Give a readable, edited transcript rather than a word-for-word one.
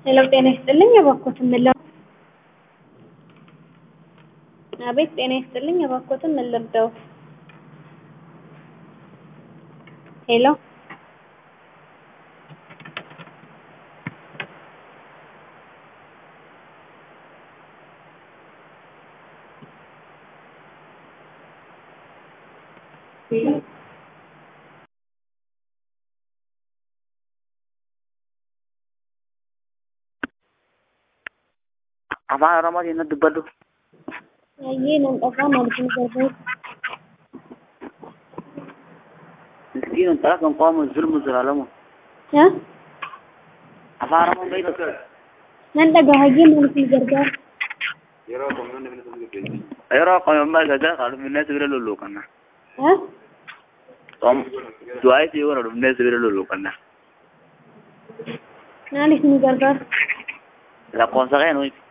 Hello, ጤና ይስጥልኝ እባክዎትን ምን ላድርግ? አቤት ጤና ይስጥልኝ እባክዎትን ምን ልርዳው? ሄሎ Afaan Oromoo siin dubbadhu. Ayyee nan dhaga'aa maaliif nu gargaaru? Miskiin intala kan qoomu zulmu zalaalamu. Haa? Afaan Oromoo beektu. Nan dhaga'a ayyee maaliif nu gargaaru? Yeroo qoomammaa gadaa qalbinnee sibira lulluuqanna. Haa? Du'aa isii warra dhufnee sibira lulluuqanna. Maaliif nu gargaaru? Lakkoofsa kee nuyi.